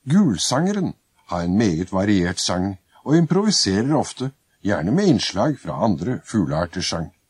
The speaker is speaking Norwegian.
Gulsangeren har en meget variert sang, og improviserer ofte, gjerne med innslag fra andre fuglearters sang.